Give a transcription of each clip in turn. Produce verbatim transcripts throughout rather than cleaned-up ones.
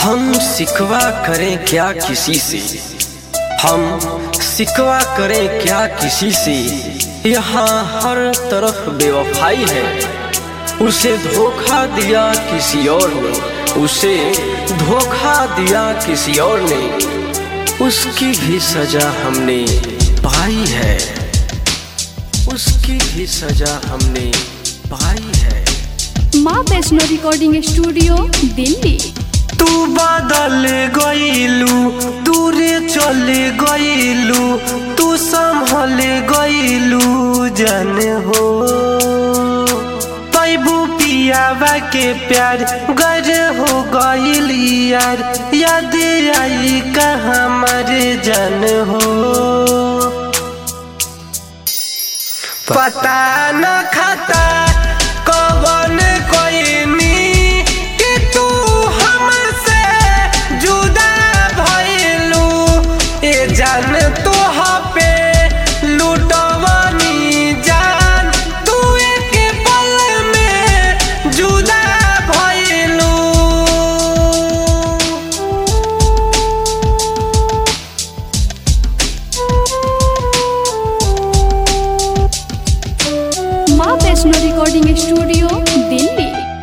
हम शिकवा करें क्या किसी से, हम शिकवा करें क्या किसी से। यहाँ हर तरफ बेवफाई है, उसे धोखा दिया किसी और ने, उसे धोखा दिया किसी और ने। उसकी भी सजा हमने पाई है, उसकी भी सजा हमने पाई है। माँ वैष्णो रिकॉर्डिंग स्टूडियो दिल्ली। तू बदल गईलू, दूरे चले गईलू, तू संभल गईलू जन हो। तैबू पियावा के प्यार गर हो गईल यार, याद आई का हमारे जन हो। पता न खाता कौन कोई नी कि तू हमसे जुदा भइलू। ए जान तो पे लुटवानी जान, तू एक पल में जुदा भइलू। माँ वैष्णो रिकॉर्डिंग स्टूडियो दिल्ली।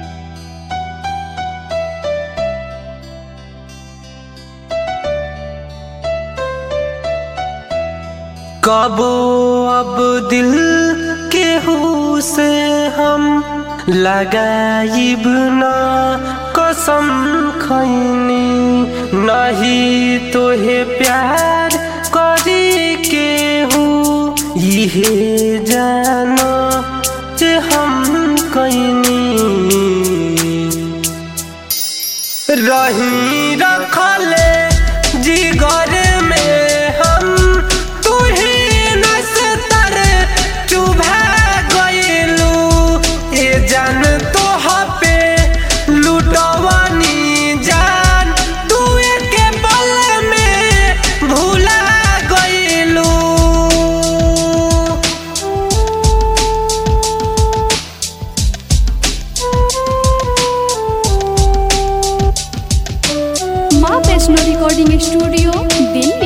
कबो अब दिल केहू से हम लगाइब ना कसम खैनी। नहीं तोहे प्यार करी केहू इहे जानो जे हम कैनी। रही रखले जिगर में हम, तू ही नस्तर चुभा गईलू। ए जान तो पे लुटवानी जान, तू एक पल में भूला गईलू। Maa Vaishno recording studio Delhi.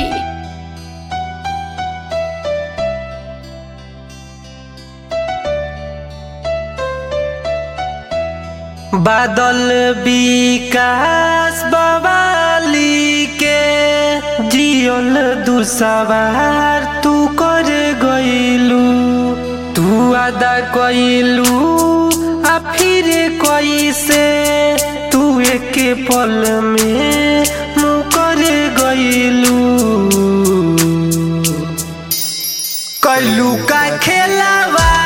बादल विकास बवाली के जियल दुसवार तू कर गईलू। तू अदा कईलू आ फिर कैसे तू एक पल में मुकर गईलू। कैलू का खेलावा